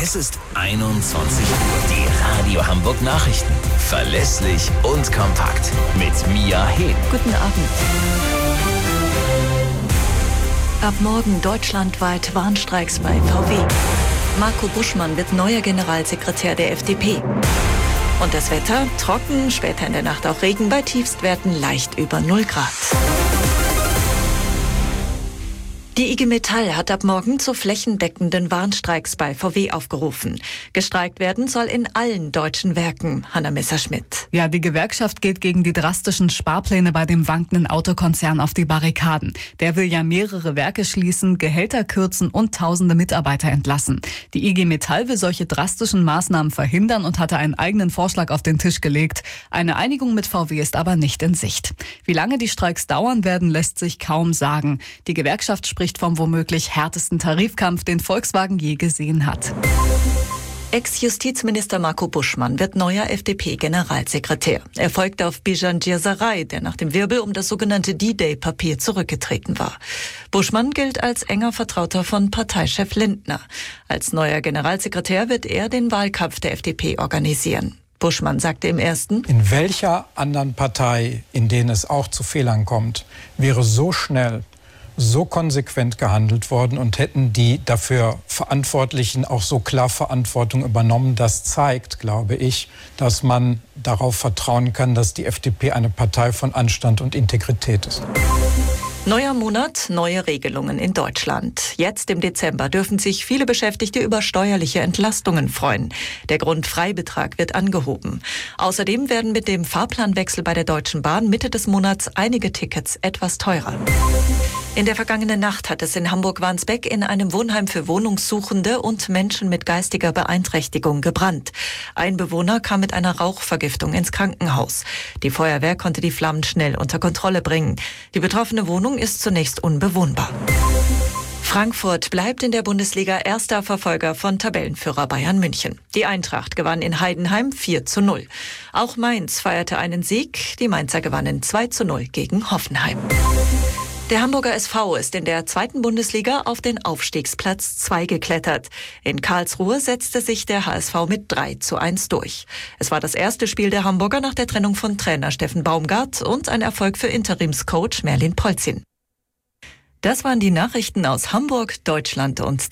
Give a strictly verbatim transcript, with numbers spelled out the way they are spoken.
Es ist einundzwanzig Uhr. Die Radio Hamburg Nachrichten. Verlässlich und kompakt. Mit Mia Hehn. Guten Abend. Ab morgen deutschlandweit Warnstreiks bei V W. Marco Buschmann wird neuer Generalsekretär der F D P. Und das Wetter? Trocken, später in der Nacht auch Regen, bei Tiefstwerten leicht über null Grad. Die I G Metall hat ab morgen zu flächendeckenden Warnstreiks bei V W aufgerufen. Gestreikt werden soll in allen deutschen Werken. Hanna Messerschmidt. Ja, die Gewerkschaft geht gegen die drastischen Sparpläne bei dem wankenden Autokonzern auf die Barrikaden. Der will ja mehrere Werke schließen, Gehälter kürzen und tausende Mitarbeiter entlassen. Die I G Metall will solche drastischen Maßnahmen verhindern und hatte einen eigenen Vorschlag auf den Tisch gelegt. Eine Einigung mit V W ist aber nicht in Sicht. Wie lange die Streiks dauern werden, lässt sich kaum sagen. Die Gewerkschaft spricht vom womöglich härtesten Tarifkampf, den Volkswagen je gesehen hat. Ex-Justizminister Marco Buschmann wird neuer F D P-Generalsekretär. Er folgt auf Bijan Djirsaray, der nach dem Wirbel um das sogenannte D-Day-Papier zurückgetreten war. Buschmann gilt als enger Vertrauter von Parteichef Lindner. Als neuer Generalsekretär wird er den Wahlkampf der F D P organisieren. Buschmann sagte im ersten: In welcher anderen Partei, in denen es auch zu Fehlern kommt, wäre so schnell, so konsequent gehandelt worden und hätten die dafür Verantwortlichen auch so klar Verantwortung übernommen. Das zeigt, glaube ich, dass man darauf vertrauen kann, dass die F D P eine Partei von Anstand und Integrität ist. Neuer Monat, neue Regelungen in Deutschland. Jetzt im Dezember dürfen sich viele Beschäftigte über steuerliche Entlastungen freuen. Der Grundfreibetrag wird angehoben. Außerdem werden mit dem Fahrplanwechsel bei der Deutschen Bahn Mitte des Monats einige Tickets etwas teurer. In der vergangenen Nacht hat es in Hamburg-Wandsbek in einem Wohnheim für Wohnungssuchende und Menschen mit geistiger Beeinträchtigung gebrannt. Ein Bewohner kam mit einer Rauchvergiftung ins Krankenhaus. Die Feuerwehr konnte die Flammen schnell unter Kontrolle bringen. Die betroffene Wohnung ist zunächst unbewohnbar. Frankfurt bleibt in der Bundesliga erster Verfolger von Tabellenführer Bayern München. Die Eintracht gewann in Heidenheim vier zu null. Auch Mainz feierte einen Sieg. Die Mainzer gewannen zwei zu null gegen Hoffenheim. Der Hamburger S V ist in der zweiten Bundesliga auf den Aufstiegsplatz zwei geklettert. In Karlsruhe setzte sich der H S V mit drei zu eins durch. Es war das erste Spiel der Hamburger nach der Trennung von Trainer Steffen Baumgart und ein Erfolg für Interimscoach Merlin Polzin. Das waren die Nachrichten aus Hamburg, Deutschland und